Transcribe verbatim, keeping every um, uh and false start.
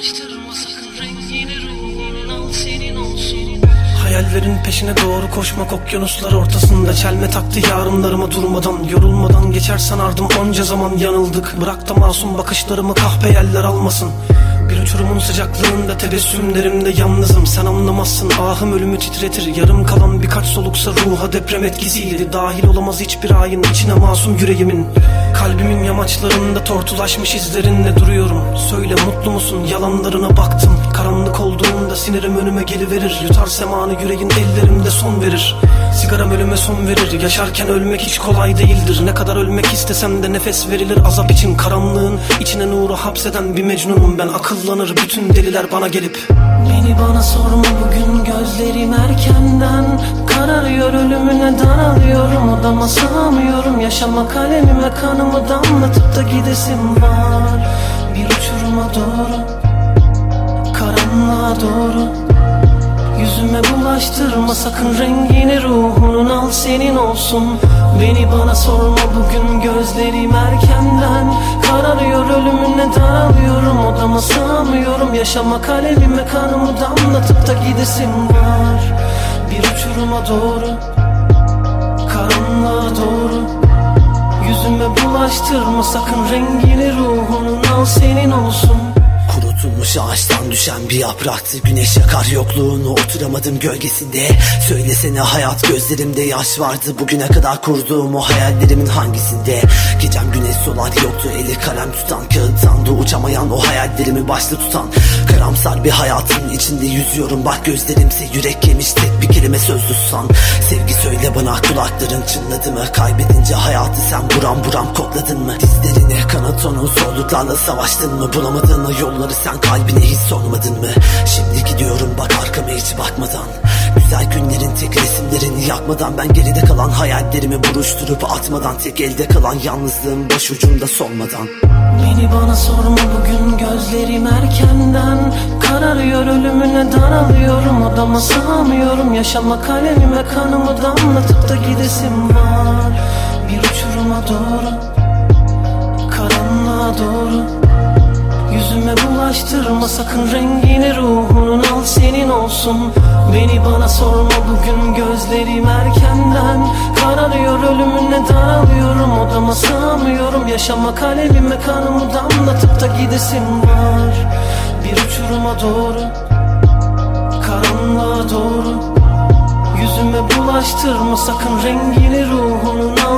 bulaştırma sakın rengini, ruhunun al senin olsun. Hayallerin peşine doğru koşmak, okyanuslar ortasında çelme taktı yarınlarıma durmadan. Yorulmadan geçersen ardım onca zaman yanıldık. Bırak da masum bakışlarımı kahpe yeller almasın. Bir uçurumun sıcaklığında tebessümlerimde yalnızım. Sen anlamazsın, ahım ölümü titretir. Yarım kalan birkaç soluksa ruha deprem etkisiyle dahil olamaz hiçbir ayın içine masum yüreğimin. Kalbimin yamaçlarında tortulaşmış izlerinle duruyorum. Söyle mutlu musun, yalanlarına baktım. Karanlık olduğunda sinirim önüme geliverir. Yutar semanı yüreğin, ellerimde son verir. Sigaram ölüme son verir. Yaşarken ölmek hiç kolay değildir. Ne kadar ölmek istesem de nefes verilir azap için. Karanlığın içine nuru hapseden bir mecnunum ben. Akıllanır bütün deliler bana gelip. Beni bana sorma bugün, gözlerim erkenden kararıyor, ölümüne daralıyorum. Odama sığamıyorum, yaşama kalemime kanımı damlatıp da gidesim var. Bir uçuruma doğru, karanlığa doğru. Yüzüme bulaştırma sakın rengini, ruhunun al senin olsun. Beni bana sorma bugün, gözlerim erkenden kararıyor, ölümüne daralıyorum. Odama sığamıyorum, yaşama kalemime kanımı damlatıp da gidesim var. Bir uçuruma doğru, karanlığa doğru. Yüzüme bulaştırma sakın rengini, ruhunun al senin olsun. Kurutulmuş ağaçtan düşen bir yapraktı. Güneş yakar yokluğunu, oturamadım gölgesinde. Söylesene hayat, gözlerimde yaş vardı. Bugüne kadar kurduğum o hayallerimin hangisinde? Gecem güneş solar yoktu, eli kalem tutan. Kağıttandı uçamayan o hayallerimi başta tutan. Karamsar bir hayatın içinde yüzüyorum. Bak gözlerimse yürek yemiş, tek bir kelime söz tutsan. Sevgi söyle bana, kulakların çınladı mı? Kaybedince hayatı sen buram buram kokladın mı? Dizlerine kanat onu, zorluklarla savaştın mı? Bulamadığın o yolları sen kalbine hiç sormadın mı? Şimdi gidiyorum bak arkama hiç bakmadan. Güzel günlerin tek resimlerini yakmadan. Ben geride kalan hayallerimi buruşturup atmadan. Tek elde kalan yalnızlığım başucumda solmadan. Beni bana sorma bugün, gözlerim erkenden kararıyor, ölümüne daralıyorum. Odama sığamıyorum, yaşama kalemime kanımı damlatıp da gidesim var. Bir uçuruma doğru, karanlığa doğru. Yüzüme bulaştırma sakın rengini, ruhunun al senin olsun. Beni bana sorma bugün, gözlerim erkenden kararıyor, ölümüne daralıyorum. Odama sığamıyorum, yaşama kalemime kanımı damlatıp da gidesim var. Bir uçuruma doğru, karanlığa doğru. Yüzüme bulaştırma sakın rengini, ruhunun al